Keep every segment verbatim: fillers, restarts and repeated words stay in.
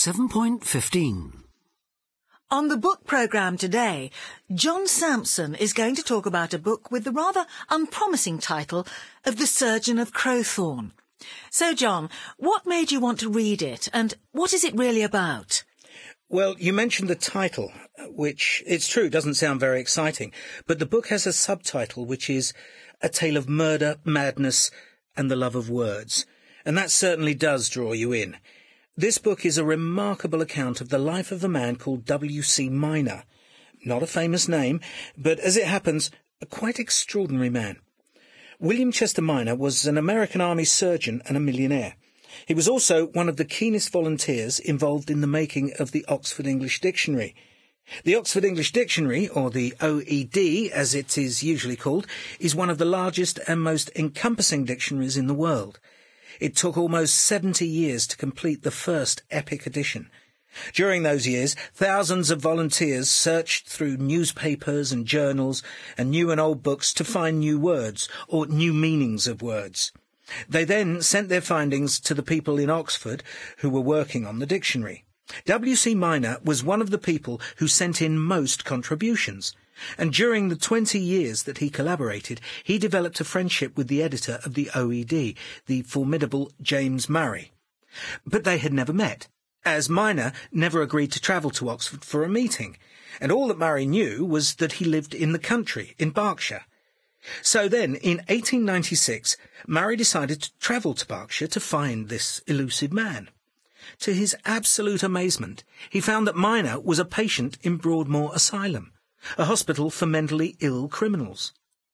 seven point fifteen. On the book programme today, John Sampson is going to talk about a book with the rather unpromising title of The Surgeon of Crowthorne. So, John, what made you want to read it, and what is it really about? Well, you mentioned the title, which, it's true, doesn't sound very exciting, but the book has a subtitle which is A Tale of Murder, Madness and the Love of Words, and that certainly does draw you in. This book is a remarkable account of the life of a man called W C Minor. Not a famous name, but as it happens, a quite extraordinary man. William Chester Minor was an American Army surgeon and a millionaire. He was also one of the keenest volunteers involved in the making of the Oxford English Dictionary. The Oxford English Dictionary, or the O E D as it is usually called, is one of the largest and most encompassing dictionaries in the world. It took almost seventy years to complete the first epic edition. During those years, thousands of volunteers searched through newspapers and journals and new and old books to find new words or new meanings of words. They then sent their findings to the people in Oxford who were working on the dictionary. W C Minor was one of the people who sent in most contributions, and during the twenty years that he collaborated, he developed a friendship with the editor of the O E D, the formidable James Murray. But they had never met, as Minor never agreed to travel to Oxford for a meeting, and all that Murray knew was that he lived in the country, in Berkshire. So then, in eighteen ninety-six, Murray decided to travel to Berkshire to find this elusive man. To his absolute amazement, he found that Minor was a patient in Broadmoor Asylum, a hospital for mentally ill criminals.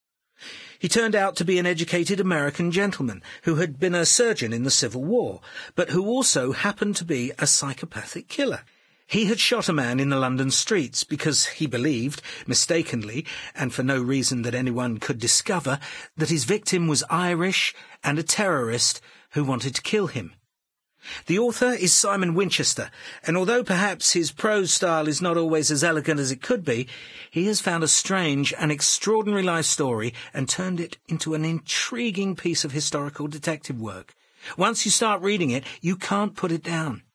He turned out to be an educated American gentleman who had been a surgeon in the Civil War, but who also happened to be a psychopathic killer. He had shot a man in the London streets because he believed, mistakenly, and for no reason that anyone could discover, that his victim was Irish and a terrorist who wanted to kill him. The author is Simon Winchester, and although perhaps his prose style is not always as elegant as it could be, he has found a strange and extraordinary life story and turned it into an intriguing piece of historical detective work. Once you start reading it, you can't put it down.